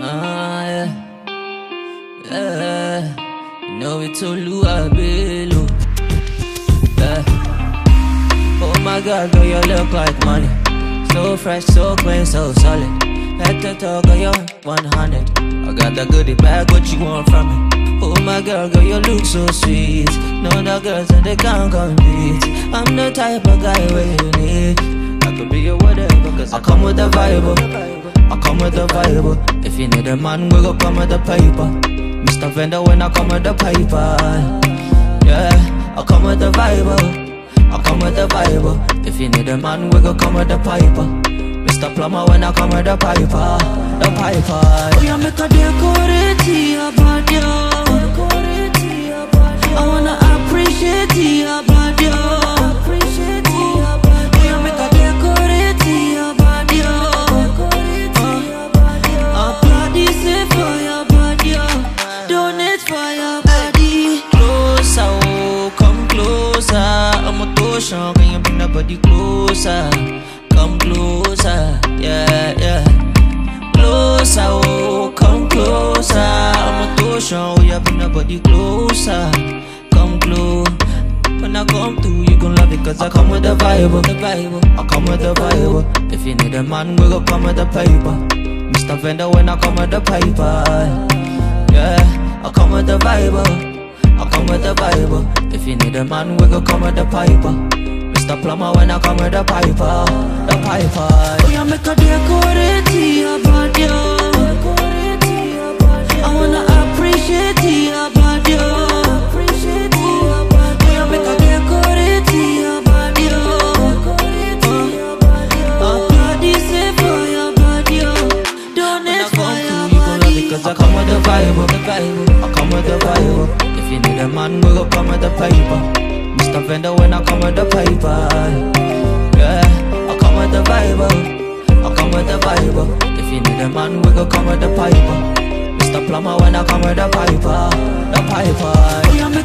Yeah, yeah. You know it's Oluwa Bello. Yeah. Oh my God, girl, you look like money. So fresh, so clean, so solid. Head to toe, girl, you're 100. I got that goodie bag, what you want from me? Oh my girl, you look so sweet. No other girls and they can't compete. I'm the type of guy where you need. I could be your whatever, cause I come with the vibe. I come with the vibe. If you need a man, we gon' come with the paper. Mr. Vendor when I come with the paper. Yeah, I come with the vibe. I come with the vibe. If you need a man, we gon' come with the paper. Mr. Plumber when I come with the piper. The piper. Oh, you make a decorate your body. I wanna appreciate your body. Oh, you make a decorate your body. Applaudis for your body. Donate for your body. Closer, oh, come closer. I'm a torsion, can you bring the body closer? Come closer, yeah, yeah. Closer, oh, come closer. I'm a torsion, we have bring the body closer. Come close. When I come through, you gon' love it, cause I come with the vibe, I come with the vibe. If you need a man, we gon' come with the paper. Mr. Vendor when I come with the paper. Yeah, I come with the vibe, I come with the vibe. If you need a man, we gon' come with the piper. Mr. Plumber when I come with the piper. The piper. Oh, you make a decorate your body. I wanna appreciate your body. Oh, you make a decorate your body. Applaudis for your body. Donate for your body. Cause I come with the vibe, I come with the vibe. If you need a man, we gon' come with the paper. Mr. Vendor when I come with the paper. Yeah, I come with the vibe, I come with the vibe. If you need a man, we gon' come with the piper. Mr. Plumber when I come with the piper. The piper.